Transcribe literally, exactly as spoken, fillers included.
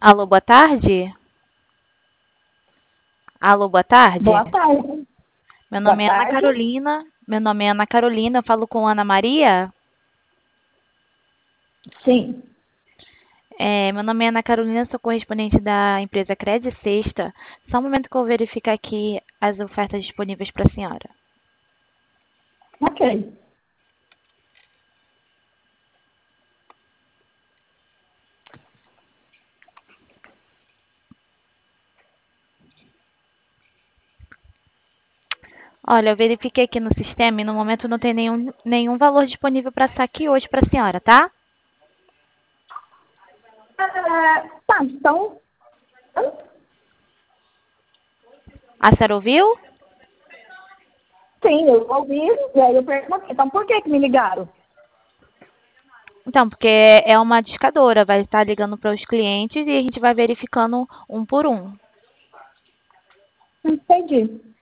Alô, boa tarde? Alô, boa tarde? Boa tarde. Meu Boa nome é Ana tarde. Carolina. Meu nome é Ana Carolina, eu falo com Ana Maria. Sim. É, meu nome é Ana Carolina, sou correspondente da empresa Cred Sexta. Só um momento que eu vou verificar aqui as ofertas disponíveis para a senhora. Ok. Olha, eu verifiquei aqui no sistema e no momento não tem nenhum, nenhum valor disponível para saque hoje para a senhora, tá? Ah, tá, então. A senhora ouviu? Sim, eu ouvi. E aí eu perguntei, então por que que me ligaram? Então, porque é uma discadora, vai estar ligando para os clientes e a gente vai verificando um por um. Não entendi.